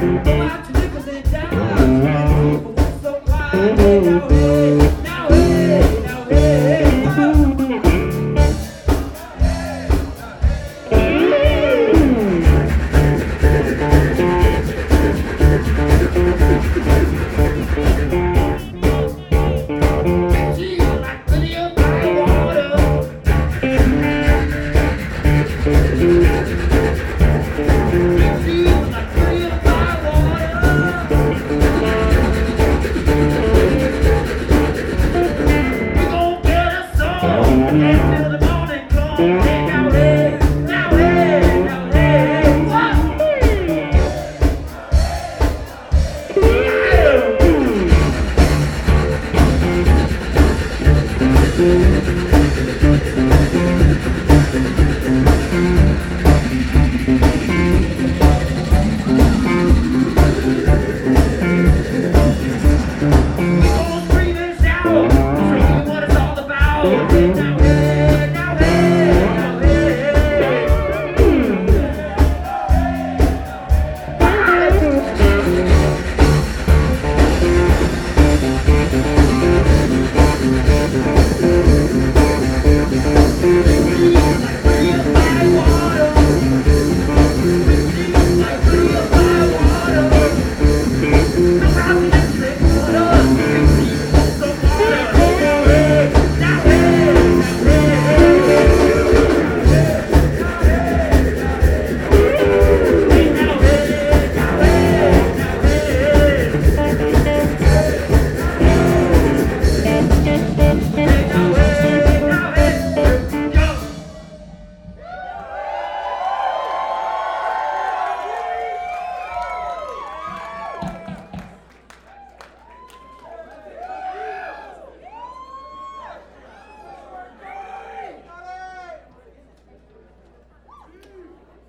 Go out to nickels and dimes. People want so quiet. Hey, now, hey, now, hey, now, hey. Until the morning comes, hey, now, hey, now, hey, now, hey, what? We gonna scream and shout, show you what it's all about. Hey, now, hey, now, hey, now, hey.